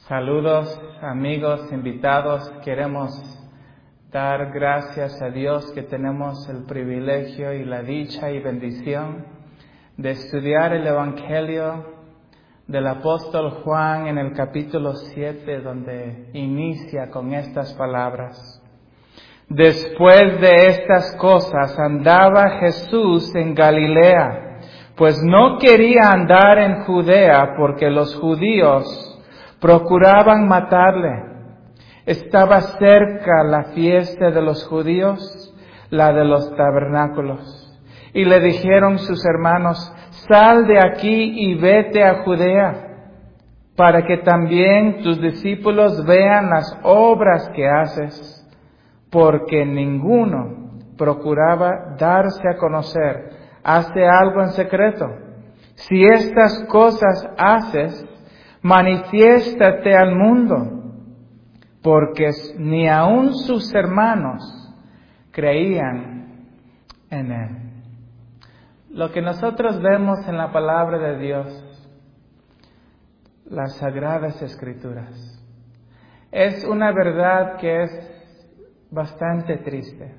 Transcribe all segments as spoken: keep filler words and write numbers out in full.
Saludos, amigos, invitados. Queremos dar gracias a Dios que tenemos el privilegio y la dicha y bendición de estudiar el Evangelio del apóstol Juan en el capítulo siete, donde inicia con estas palabras. Después de estas cosas andaba Jesús en Galilea, pues no quería andar en Judea porque los judíos procuraban matarle. Estaba cerca la fiesta de los judíos, la de los tabernáculos. Y le dijeron sus hermanos: sal de aquí y vete a Judea, para que también tus discípulos vean las obras que haces, porque ninguno procuraba darse a conocer. Hace algo en secreto. Si estas cosas haces, manifiéstate al mundo, porque ni aun sus hermanos creían en él. Lo que nosotros vemos en la palabra de Dios, las Sagradas Escrituras, es una verdad que es bastante triste.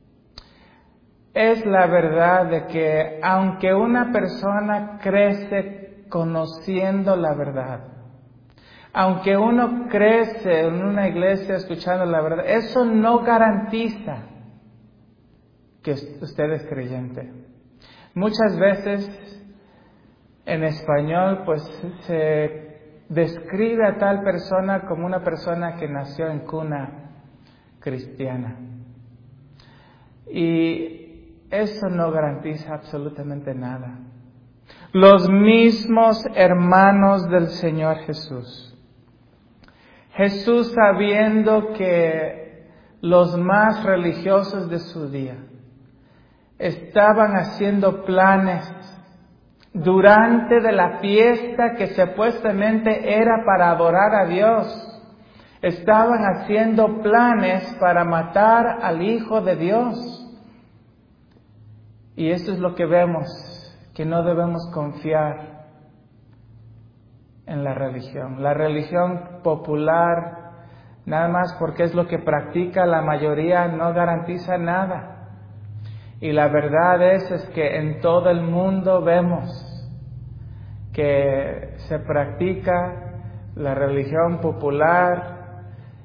Es la verdad de que aunque una persona crece conociendo la verdad, aunque uno crece en una iglesia escuchando la verdad, eso no garantiza que usted es creyente. Muchas veces en español pues se describe a tal persona como una persona que nació en cuna cristiana. Y eso no garantiza absolutamente nada. Los mismos hermanos del Señor Jesús. Jesús, sabiendo que los más religiosos de su día estaban haciendo planes durante de la fiesta que supuestamente era para adorar a Dios, estaban haciendo planes para matar al Hijo de Dios. Y eso es lo que vemos, que no debemos confiar en la religión. La religión popular, nada más porque es lo que practica la mayoría, no garantiza nada. Y la verdad es, es que en todo el mundo vemos que se practica la religión popular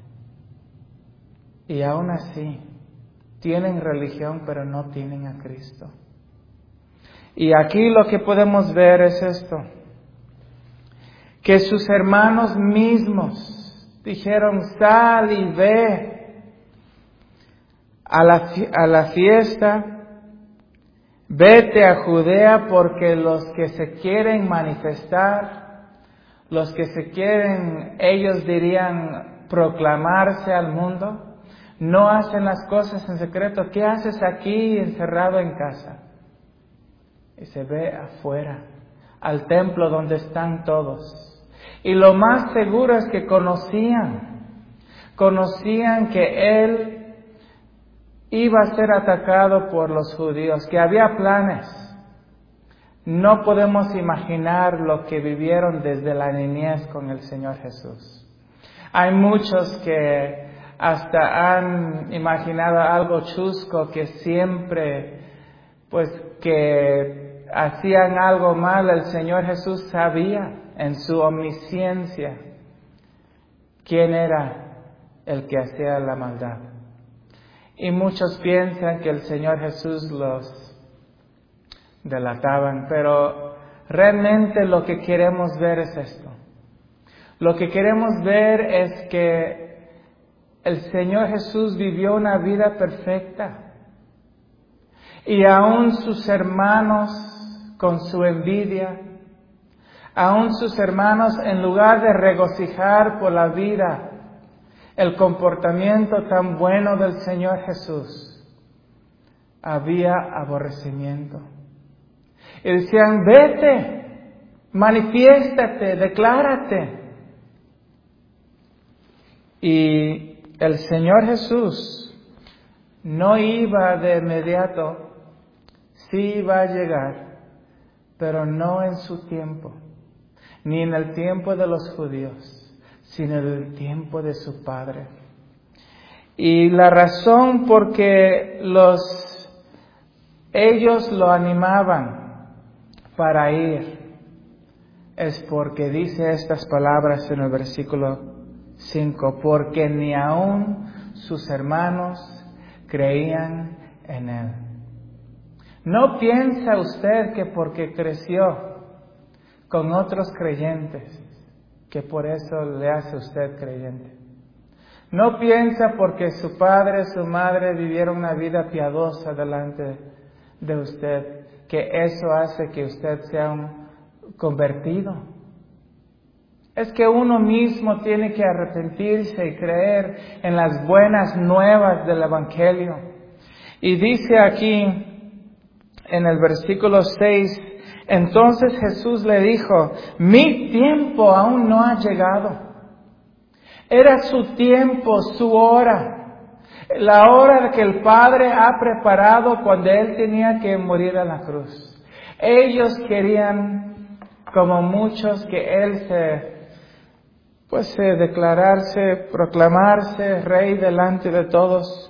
y aún así tienen religión pero no tienen a Cristo. Y aquí lo que podemos ver es esto, que sus hermanos mismos dijeron: sal y ve a la, a la fiesta, vete a Judea, porque los que se quieren manifestar, los que se quieren, ellos dirían, proclamarse al mundo, no hacen las cosas en secreto. ¿Qué haces aquí encerrado en casa? Y se ve afuera, al templo donde están todos. Y lo más seguro es que conocían, conocían que él iba a ser atacado por los judíos, que había planes. No podemos imaginar lo que vivieron desde la niñez con el Señor Jesús. Hay muchos que hasta han imaginado algo chusco, que siempre, pues, que hacían algo mal, el Señor Jesús sabía en su omnisciencia quién era el que hacía la maldad. Y muchos piensan que el Señor Jesús los delataban, pero realmente lo que queremos ver es esto. Lo que queremos ver es que el Señor Jesús vivió una vida perfecta. Y aún sus hermanos, con su envidia, aún sus hermanos, en lugar de regocijar por la vida, el comportamiento tan bueno del Señor Jesús, había aborrecimiento. Y decían: vete, manifiéstate, declárate. Y el Señor Jesús no iba de inmediato, sí iba a llegar, pero no en su tiempo, ni en el tiempo de los judíos, sino el tiempo de su Padre. Y la razón por que los, ellos lo animaban para ir es porque dice estas palabras en el versículo cinco, porque ni aun sus hermanos creían en él. ¿No piensa usted que porque creció con otros creyentes, que por eso le hace usted creyente? ¿No piensa porque su padre, su madre vivieron una vida piadosa delante de usted, que eso hace que usted sea un convertido? Es que uno mismo tiene que arrepentirse y creer en las buenas nuevas del Evangelio. Y dice aquí en el versículo seis, entonces Jesús le dijo, mi tiempo aún no ha llegado. Era su tiempo, su hora, la hora que el Padre ha preparado cuando Él tenía que morir a la cruz. Ellos querían, como muchos, que Él se, pues, se declararse, proclamarse rey delante de todos.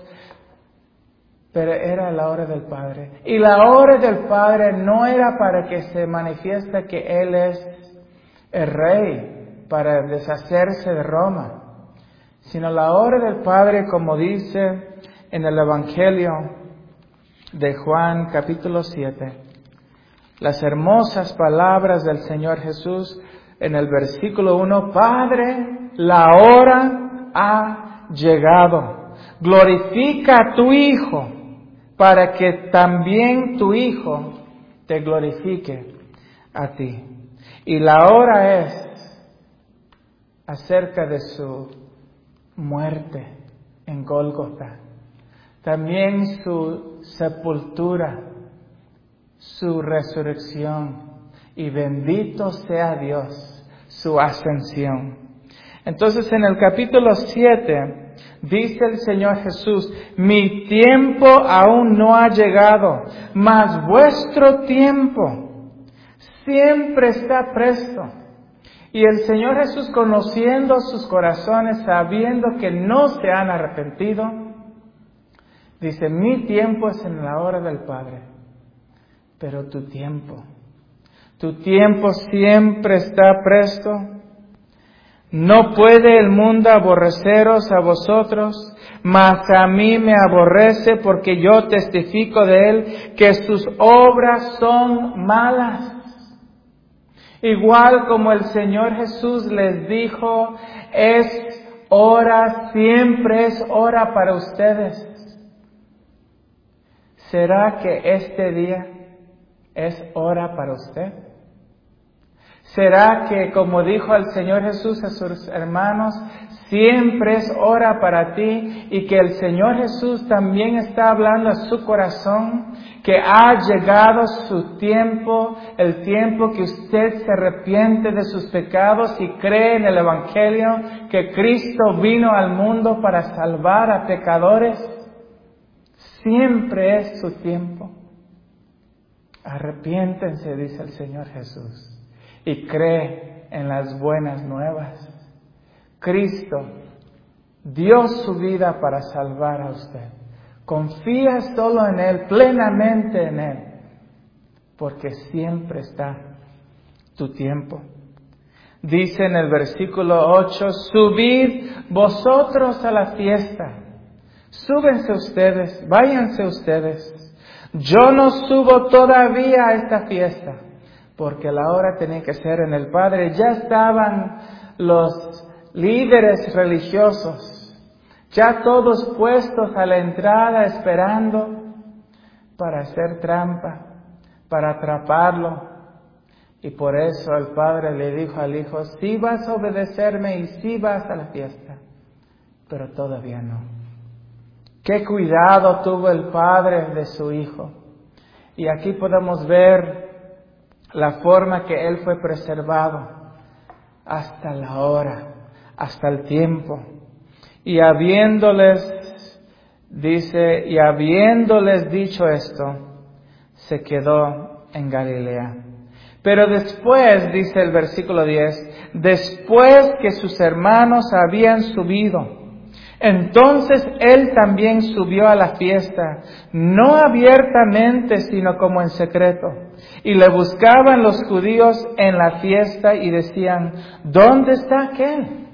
Pero era la hora del Padre. Y la hora del Padre no era para que se manifieste que Él es el rey, para deshacerse de Roma, sino la hora del Padre, como dice en el Evangelio de Juan capítulo siete, las hermosas palabras del Señor Jesús en el versículo uno, Padre, la hora ha llegado, glorifica a tu Hijo, para que también tu Hijo te glorifique a ti. Y la hora es acerca de su muerte en Gólgota, también su sepultura, su resurrección, y bendito sea Dios, su ascensión. Entonces en el capítulo siete dice el Señor Jesús, mi tiempo aún no ha llegado, mas vuestro tiempo siempre está presto. Y el Señor Jesús, conociendo sus corazones, sabiendo que no se han arrepentido, dice, mi tiempo es en la hora del Padre, pero tu tiempo, tu tiempo siempre está presto. No puede el mundo aborreceros a vosotros, mas a mí me aborrece porque yo testifico de él que sus obras son malas. Igual como el Señor Jesús les dijo, es hora, siempre es hora para ustedes. ¿Será que este día es hora para usted? ¿Será que, como dijo el Señor Jesús a sus hermanos, siempre es hora para ti, y que el Señor Jesús también está hablando a su corazón, que ha llegado su tiempo, el tiempo que usted se arrepiente de sus pecados y cree en el Evangelio, que Cristo vino al mundo para salvar a pecadores? Siempre es su tiempo. Arrepiéntense, dice el Señor Jesús, y cree en las buenas nuevas. Cristo dio su vida para salvar a usted. Confía solo en Él, plenamente en Él, porque siempre está tu tiempo. Dice en el versículo ocho, subid vosotros a la fiesta. Súbense ustedes, váyanse ustedes. Yo no subo todavía a esta fiesta, porque la hora tenía que ser en el Padre. Ya estaban los líderes religiosos, ya todos puestos a la entrada esperando para hacer trampa, para atraparlo. Y por eso el Padre le dijo al Hijo, sí vas a obedecerme y sí vas a la fiesta, pero todavía no. Qué cuidado tuvo el Padre de su Hijo. Y aquí podemos ver la forma que Él fue preservado hasta la hora, hasta el tiempo. Y habiéndoles, dice, y habiéndoles dicho esto, se quedó en Galilea. Pero después, dice el versículo diez, después que sus hermanos habían subido, entonces él también subió a la fiesta, no abiertamente, sino como en secreto. Y le buscaban los judíos en la fiesta y decían, ¿dónde está aquel?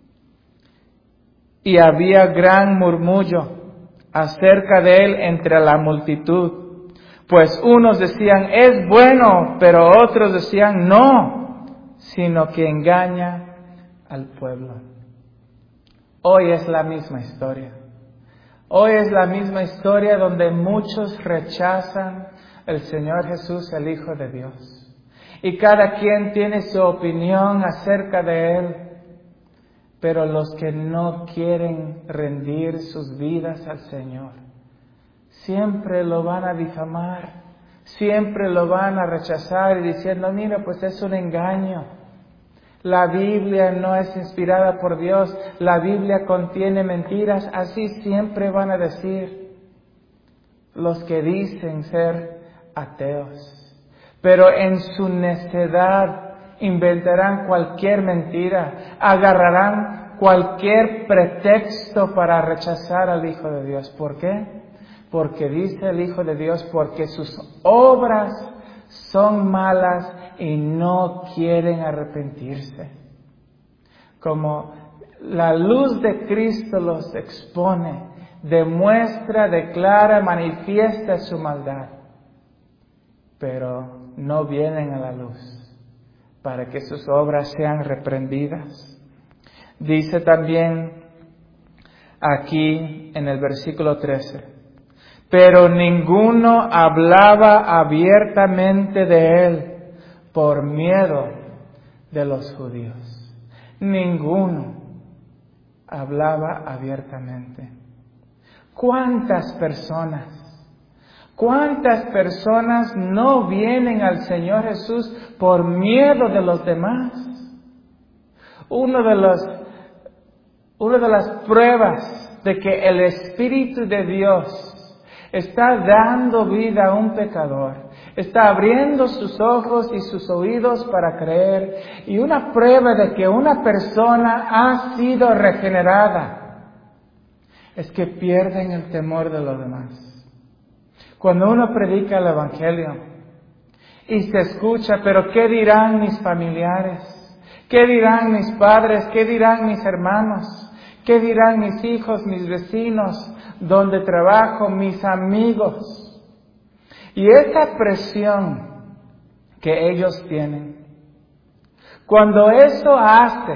Y había gran murmullo acerca de él entre la multitud. Pues unos decían, es bueno, pero otros decían, no, sino que engaña al pueblo. Hoy es la misma historia. Hoy es la misma historia donde muchos rechazan al Señor Jesús, el Hijo de Dios. Y cada quien tiene su opinión acerca de Él. Pero los que no quieren rendir sus vidas al Señor, siempre lo van a difamar, siempre lo van a rechazar y diciendo, mira, pues es un engaño. La Biblia no es inspirada por Dios, la Biblia contiene mentiras, así siempre van a decir los que dicen ser ateos. Pero en su necedad inventarán cualquier mentira, agarrarán cualquier pretexto para rechazar al Hijo de Dios. ¿Por qué? Porque dice el Hijo de Dios, porque sus obras son malas y no quieren arrepentirse. Como la luz de Cristo los expone, demuestra, declara, manifiesta su maldad, pero no vienen a la luz para que sus obras sean reprendidas. Dice también aquí en el versículo trece, pero ninguno hablaba abiertamente de él por miedo de los judíos. Ninguno hablaba abiertamente. ¿Cuántas personas, cuántas personas no vienen al Señor Jesús por miedo de los demás? Uno de los, una de las pruebas de que el Espíritu de Dios está dando vida a un pecador, está abriendo sus ojos y sus oídos para creer, y una prueba de que una persona ha sido regenerada es que pierden el temor de los demás. Cuando uno predica el Evangelio y se escucha, pero ¿qué dirán mis familiares? ¿Qué dirán mis padres? ¿Qué dirán mis hermanos? ¿Qué dirán mis hijos, mis vecinos, donde trabajo, mis amigos? Y esa presión que ellos tienen, cuando eso hace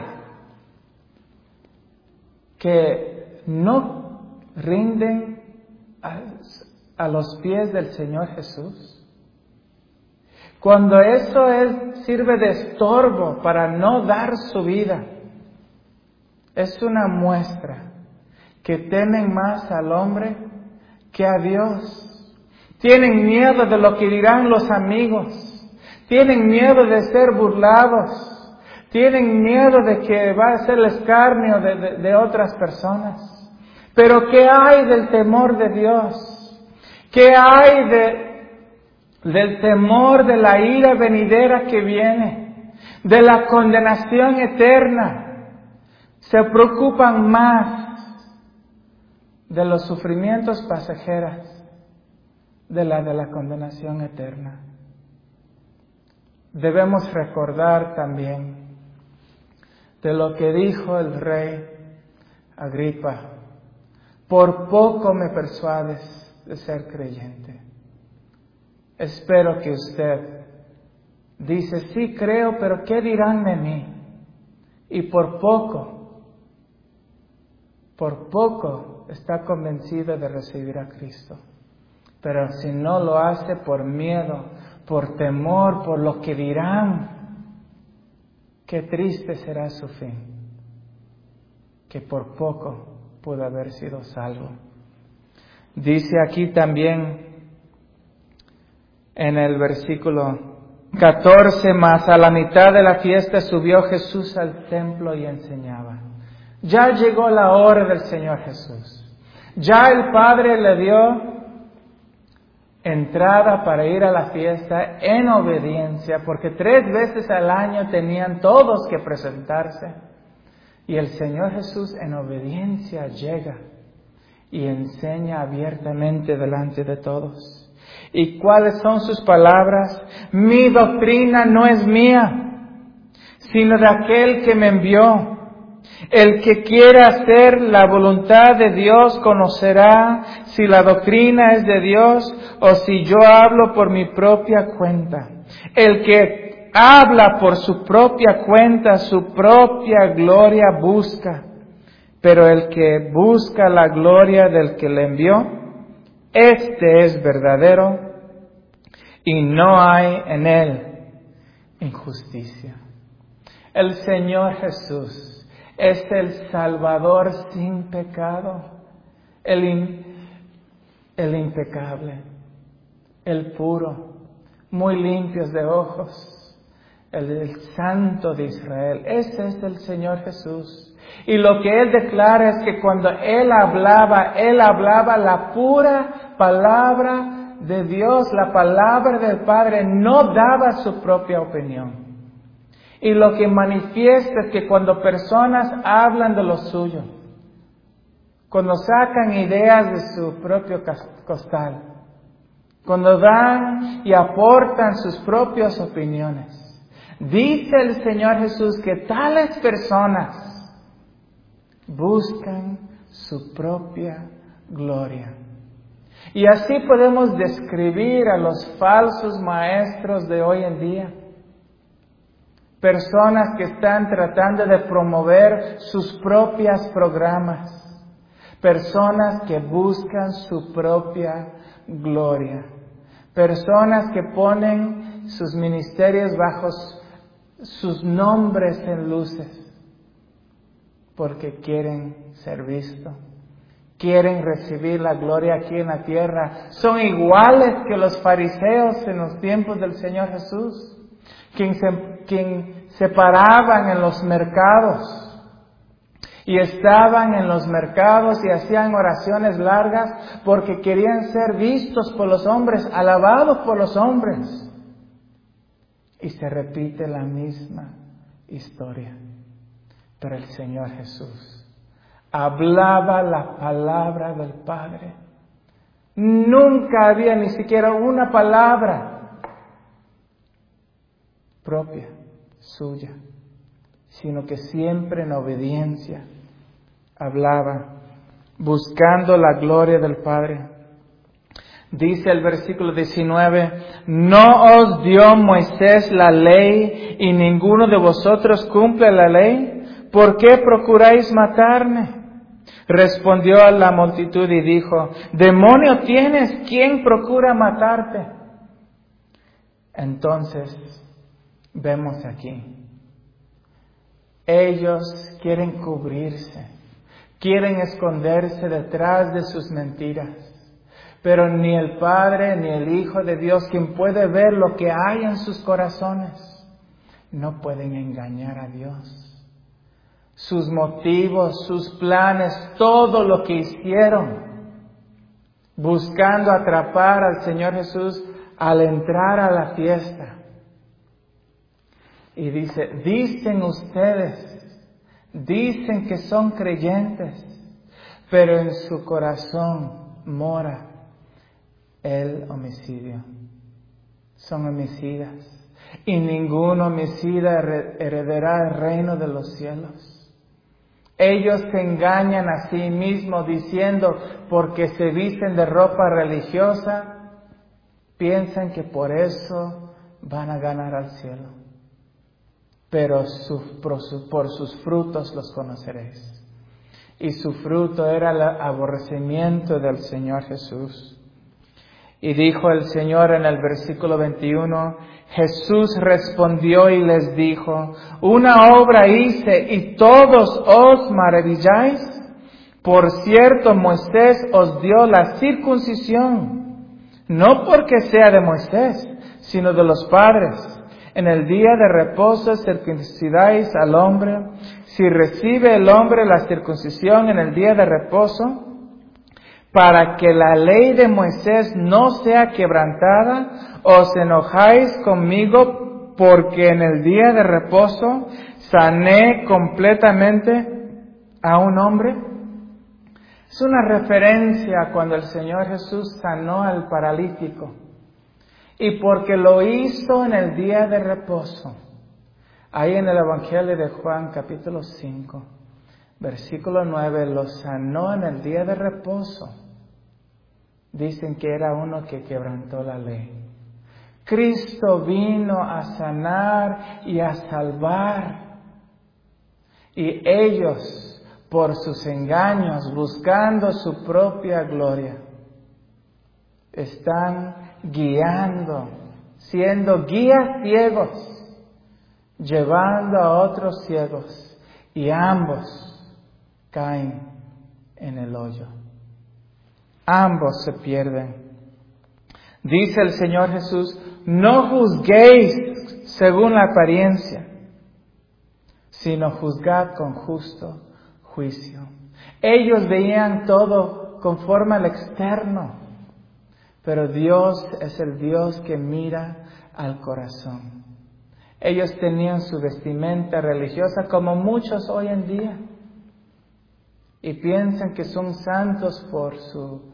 que no rinden a, a los pies del Señor Jesús, cuando eso es, sirve de estorbo para no dar su vida, es una muestra que temen más al hombre que a Dios. Tienen miedo de lo que dirán los amigos. Tienen miedo de ser burlados. Tienen miedo de que va a ser el escarnio de, de, de otras personas. Pero ¿qué hay del temor de Dios? ¿Qué hay de, del temor de la ira venidera que viene? De la condenación eterna. Se preocupan más de los sufrimientos pasajeros de la de la condenación eterna. Debemos recordar también de lo que dijo el rey Agripa: por poco me persuades de ser creyente. Espero que usted dice, sí creo, pero ¿qué dirán de mí? Y por poco Por poco está convencido de recibir a Cristo. Pero si no lo hace por miedo, por temor, por lo que dirán, qué triste será su fin. Que por poco pudo haber sido salvo. Dice aquí también en el versículo catorce, más a la mitad de la fiesta subió Jesús al templo y enseñaba. Ya llegó la hora del Señor Jesús. Ya el Padre le dio entrada para ir a la fiesta en obediencia, porque tres veces al año tenían todos que presentarse. Y el Señor Jesús en obediencia llega y enseña abiertamente delante de todos. ¿Y cuáles son sus palabras? Mi doctrina no es mía, sino de aquel que me envió. El que quiera hacer la voluntad de Dios conocerá si la doctrina es de Dios o si yo hablo por mi propia cuenta. El que habla por su propia cuenta, su propia gloria busca. Pero el que busca la gloria del que le envió, este es verdadero y no hay en él injusticia. El Señor Jesús es el Salvador sin pecado, el, in, el impecable, el puro, muy limpios de ojos, el, el Santo de Israel. Ese es el Señor Jesús. Y lo que Él declara es que cuando Él hablaba, Él hablaba la pura palabra de Dios, la palabra del Padre, no daba su propia opinión. Y lo que manifiesta es que cuando personas hablan de lo suyo, cuando sacan ideas de su propio costal, cuando dan y aportan sus propias opiniones, dice el Señor Jesús que tales personas buscan su propia gloria. Y así podemos describir a los falsos maestros de hoy en día. Personas que están tratando de promover sus propios programas. Personas que buscan su propia gloria. Personas que ponen sus ministerios bajo sus nombres en luces. Porque quieren ser vistos. Quieren recibir la gloria aquí en la tierra. Son iguales que los fariseos en los tiempos del Señor Jesús. Quien se, quien se paraban en los mercados y estaban en los mercados y hacían oraciones largas porque querían ser vistos por los hombres, alabados por los hombres. Y se repite la misma historia. Pero el Señor Jesús hablaba la palabra del Padre. Nunca había ni siquiera una palabra propia, suya, sino que siempre en obediencia hablaba, buscando la gloria del Padre. Dice el versículo diecinueve, ¿no os dio Moisés la ley y ninguno de vosotros cumple la ley? ¿Por qué procuráis matarme? Respondió a la multitud y dijo, demonio tienes, ¿quién procura matarte? Entonces, vemos aquí, ellos quieren cubrirse, quieren esconderse detrás de sus mentiras, pero ni el Padre ni el Hijo de Dios, quien puede ver lo que hay en sus corazones, no pueden engañar a Dios. Sus motivos, sus planes, todo lo que hicieron, buscando atrapar al Señor Jesús al entrar a la fiesta. Y dice, dicen ustedes, dicen que son creyentes, pero en su corazón mora el homicidio. Son homicidas. Y ningún homicida heredará el reino de los cielos. Ellos se engañan a sí mismos diciendo, porque se visten de ropa religiosa, piensan que por eso van a ganar al cielo. Pero su, por, su, por sus frutos los conoceréis. Y su fruto era el aborrecimiento del Señor Jesús. Y dijo el Señor en el versículo veintiuno, Jesús respondió y les dijo, una obra hice y todos os maravilláis. Por cierto, Moisés os dio la circuncisión, no porque sea de Moisés, sino de los padres. En el día de reposo circuncidáis al hombre. Si recibe el hombre la circuncisión en el día de reposo, para que la ley de Moisés no sea quebrantada, os enojáis conmigo porque en el día de reposo sané completamente a un hombre. Es una referencia cuando el Señor Jesús sanó al paralítico. Y porque lo hizo en el día de reposo. Ahí en el Evangelio de Juan capítulo cinco, versículo nueve, lo sanó en el día de reposo. Dicen que era uno que quebrantó la ley. Cristo vino a sanar y a salvar. Y ellos, por sus engaños, buscando su propia gloria, están guiando, siendo guías ciegos, llevando a otros ciegos, y ambos caen en el hoyo. Ambos se pierden. Dice el Señor Jesús, no juzguéis según la apariencia, sino juzgad con justo juicio. Ellos veían todo conforme al externo, pero Dios es el Dios que mira al corazón. Ellos tenían su vestimenta religiosa como muchos hoy en día y piensan que son santos por su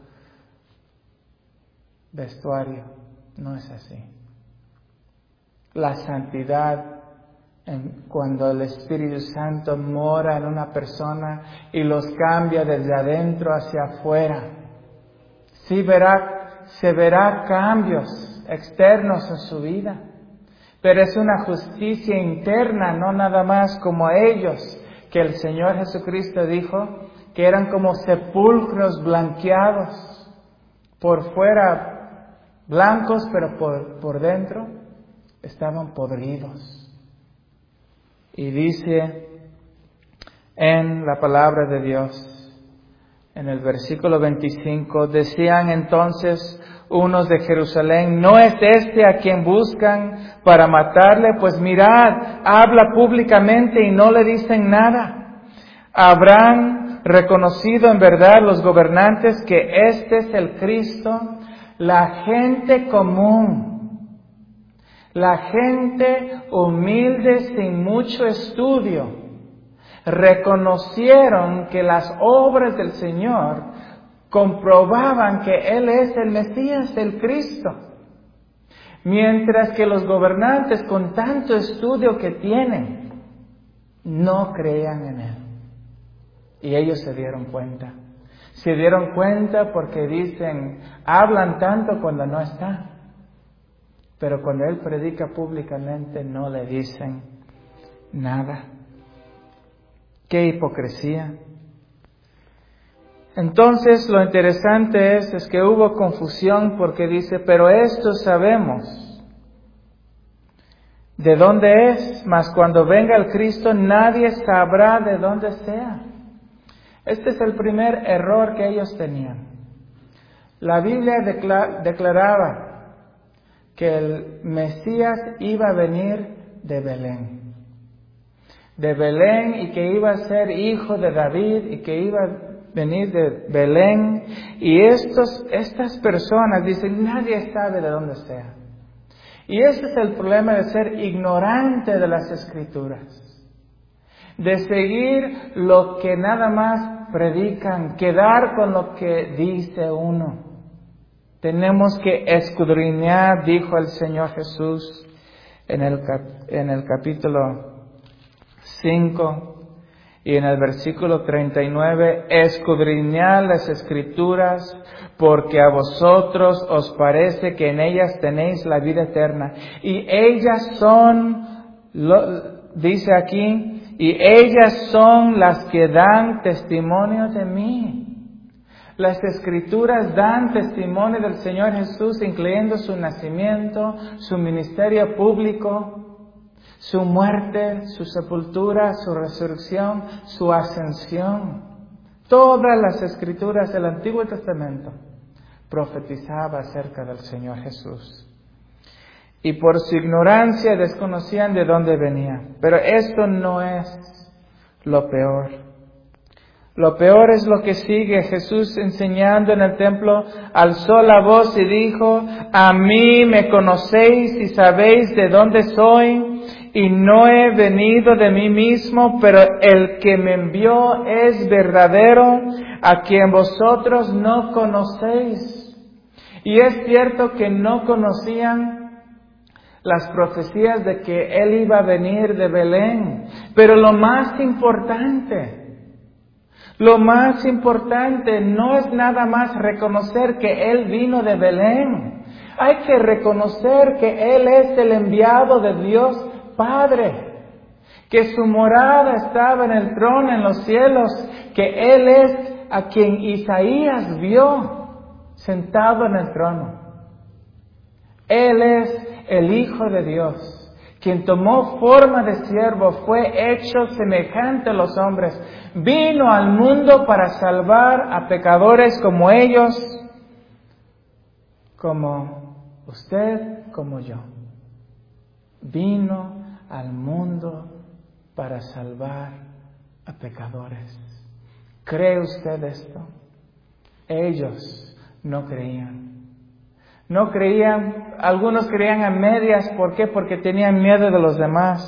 vestuario. No es así. La santidad, en, cuando el Espíritu Santo mora en una persona y los cambia desde adentro hacia afuera, sí verá, se verá cambios externos en su vida. Pero es una justicia interna, no nada más como ellos, que el Señor Jesucristo dijo que eran como sepulcros blanqueados, por fuera blancos, pero por, por dentro estaban podridos. Y dice en la palabra de Dios, en el versículo veinticinco, decían entonces unos de Jerusalén, ¿no es este a quien buscan para matarle? Pues mirad, habla públicamente y no le dicen nada. Habrán reconocido en verdad los gobernantes que este es el Cristo. La gente común, la gente humilde sin mucho estudio, reconocieron que las obras del Señor comprobaban que Él es el Mesías, el Cristo. Mientras que los gobernantes, con tanto estudio que tienen, no creían en Él. Y ellos se dieron cuenta. Se dieron cuenta porque dicen, hablan tanto cuando no está. Pero cuando Él predica públicamente no le dicen nada. ¡Qué hipocresía! Entonces lo interesante es, es que hubo confusión porque dice, pero esto sabemos de dónde es, mas cuando venga el Cristo nadie sabrá de dónde sea. Este es el primer error que ellos tenían. La Biblia declaraba que el Mesías iba a venir de Belén. De Belén y que iba a ser hijo de David y que iba a venir de Belén. Y estos, estas personas dicen, nadie sabe de dónde sea. Y ese es el problema de ser ignorante de las Escrituras. De seguir lo que nada más predican, quedar con lo que dice uno. Tenemos que escudriñar, dijo el Señor Jesús en el, cap, en el capítulo cinco y en el versículo treinta y nueve, escudriñad las Escrituras, porque a vosotros os parece que en ellas tenéis la vida eterna. Y ellas son, lo, dice aquí, y ellas son las que dan testimonio de mí. Las Escrituras dan testimonio del Señor Jesús, incluyendo su nacimiento, su ministerio público, su muerte, su sepultura, su resurrección, su ascensión. Todas las Escrituras del Antiguo Testamento profetizaban acerca del Señor Jesús. Y por su ignorancia desconocían de dónde venía. Pero esto no es lo peor. Lo peor es lo que sigue. Jesús, enseñando en el templo, alzó la voz y dijo: a mí me conocéis y sabéis de dónde soy, y no he venido de mí mismo, pero el que me envió es verdadero, a quien vosotros no conocéis. Y es cierto que no conocían las profecías de que Él iba a venir de Belén, pero lo más importante, Lo más importante no es nada más reconocer que Él vino de Belén. Hay que reconocer que Él es el enviado de Dios Padre, que su morada estaba en el trono en los cielos, que Él es a quien Isaías vio sentado en el trono. Él es el Hijo de Dios, quien tomó forma de siervo, fue hecho semejante a los hombres, vino al mundo para salvar a pecadores como ellos, como usted, como yo. Vino al mundo para salvar a pecadores. ¿Cree usted esto? Ellos no creían. No creían, algunos creían a medias. ¿Por qué? Porque tenían miedo de los demás.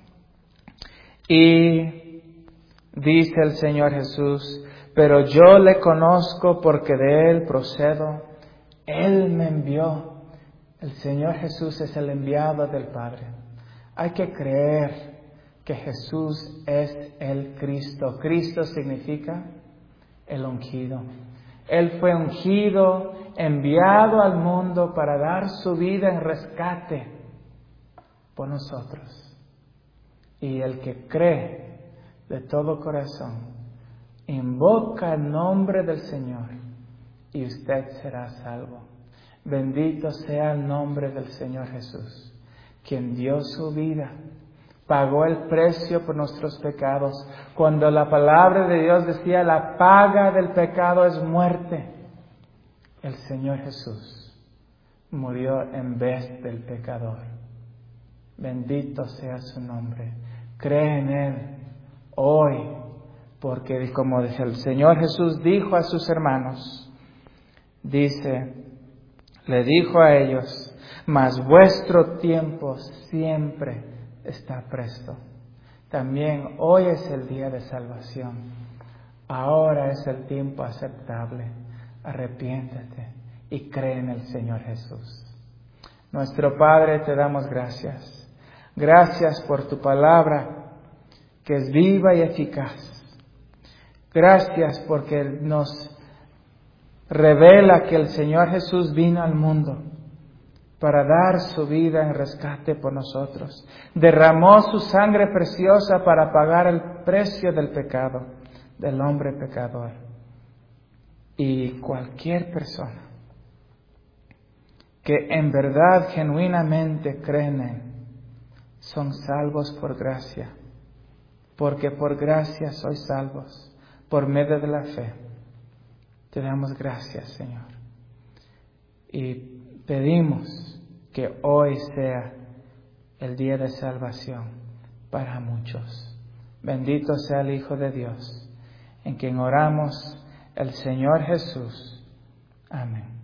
Y dice el Señor Jesús: pero yo le conozco porque de Él procedo. Él me envió. El Señor Jesús es el enviado del Padre. Hay que creer que Jesús es el Cristo. Cristo significa el ungido. Él fue ungido, enviado al mundo para dar su vida en rescate por nosotros. Y el que cree de todo corazón, invoca el nombre del Señor y usted será salvo. Bendito sea el nombre del Señor Jesús, quien dio su vida, pagó el precio por nuestros pecados. Cuando la palabra de Dios decía: la paga del pecado es muerte, el Señor Jesús murió en vez del pecador. Bendito sea su nombre. Cree en Él hoy, porque como dice el Señor Jesús dijo a sus hermanos, dice, le dijo a ellos: mas vuestro tiempo siempre está presto. También hoy es el día de salvación. Ahora es el tiempo aceptable. Arrepiéntete y cree en el Señor Jesús. Nuestro Padre, te damos gracias. Gracias por tu palabra, que es viva y eficaz. Gracias porque nos revela que el Señor Jesús vino al mundo para dar su vida en rescate por nosotros. Derramó su sangre preciosa para pagar el precio del pecado, del hombre pecador. Y cualquier persona que en verdad, genuinamente creen en Él, son salvos por gracia. Porque por gracia sois salvos, por medio de la fe. Te damos gracias, Señor. Y pedimos que hoy sea el día de salvación para muchos. Bendito sea el Hijo de Dios, en quien oramos, el Señor Jesús. Amén.